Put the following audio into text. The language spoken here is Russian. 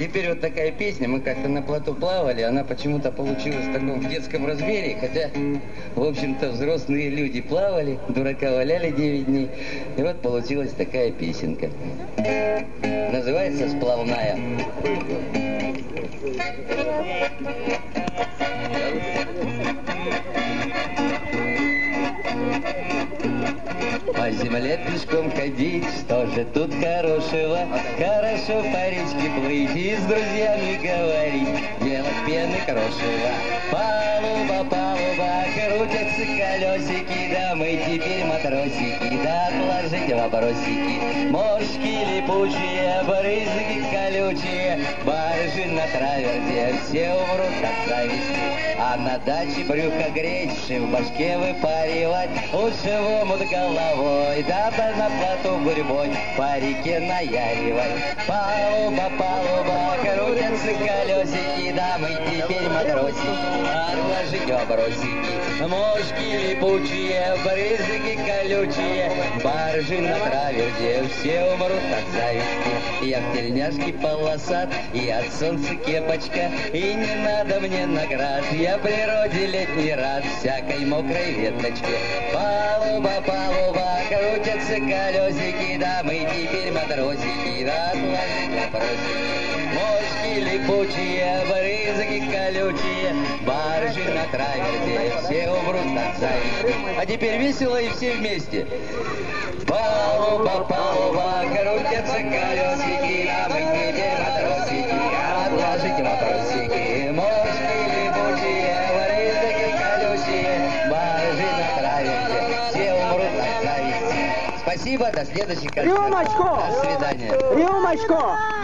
теперь вот такая песня, мы как-то на плоту плавали, она почему-то получилась в таком детском размере, хотя, в общем-то, взрослые люди плавали, дурака валяли 9 дней, и вот получилась такая песенка. Называется «Сплавная». По земле пешком ходить, что же тут хорошего? Хорошо по речке плыть и с друзьями говорить, делать пены крошево. Палуба, палуба, крутятся колесики, да мы теперь матросики, да отложите вопросики. Мошки липучие, брызги колючие, баржи на траверзе, все умрут от зависти. А на даче брюхо греть, в башке выпаривать, лучше в омут головой, да на плоту гурьбой по реке наяривать. Палуба, палуба, крутятся колесики, да мы теперь матросики, отложить вопросики. Мошки липучие, брызги колючие, баржи на траверзе, все умрут от зависти. Я в тельняшке полосат, и от солнца кепочка, и не надо мне наград, я природе летний рад, всякой мокрой веточке. Палуба, палуба, крутятся колесики, да мы теперь матросики, да отложить вопросики. Мошки липучие, брызги колючие, баржи на траверзе, все умрут от зависти. А теперь весело и все вместе. Палуба, палуба, крутятся колесики, да мы теперь матросики, отложите вопросики. Мошки липучие, брызги колючие, баржи на траверзе, все умрут от зависти. Спасибо, до следующих концертов. Рюмочку! До свидания. Рюмочку!